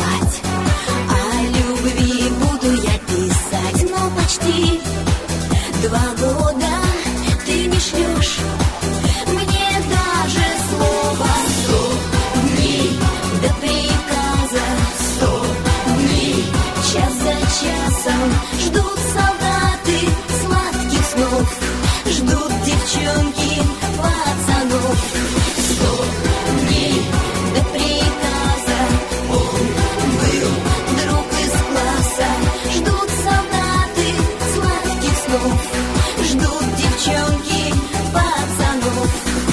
посылать. О любви буду я писать, но почти 2 года ты не шлешь мне даже слова. 100 дней до приказа, 100 дней, час за часом ждут солдаты сладких снов, ждут девчонки пацанов. 100 дней до приказа, он был друг из класса, ждут солдаты сладких снов, ждут девчонки пацанов.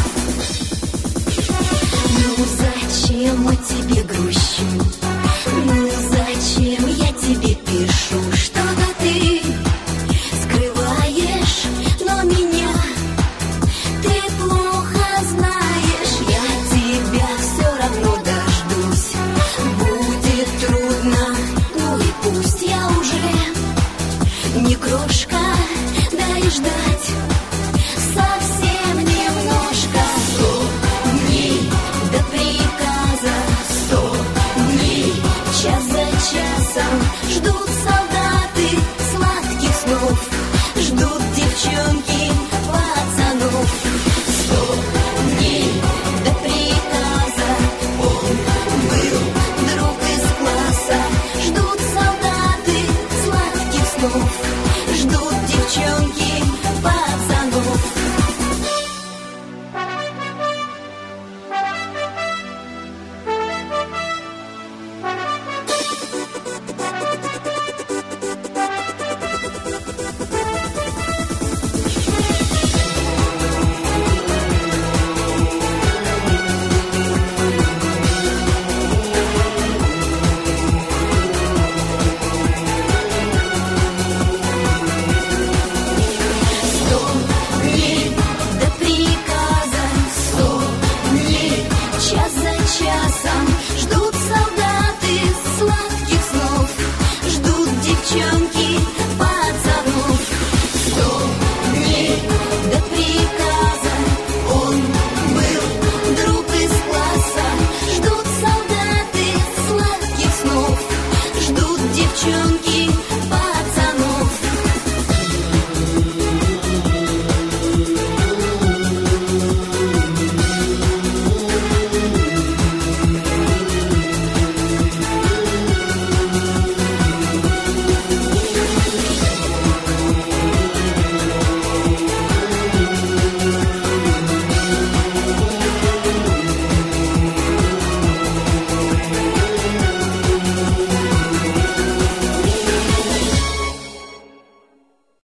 Ну зачем я тебе грущу? Ну зачем я тебе пишу? Что-то ты скрываешь, но меня ты плохо знаешь. Я тебя все равно дождусь. Будет трудно, ну и пусть. Я уже не крошка, дай ждать совсем немножко. 100 дней до приказа, 100 дней, час за часом ждут солдаты сладких снов, ждут девчонки пацанов. 100 дней до приказа, он был друг из класса, ждут солдаты сладких снов, ждут девчонки пацанов. Ждут солдаты сладких снов, ждут девчонки пацанов. 100 дней до приказа, он был друг из класса, ждут солдаты сладких снов, ждут девчонки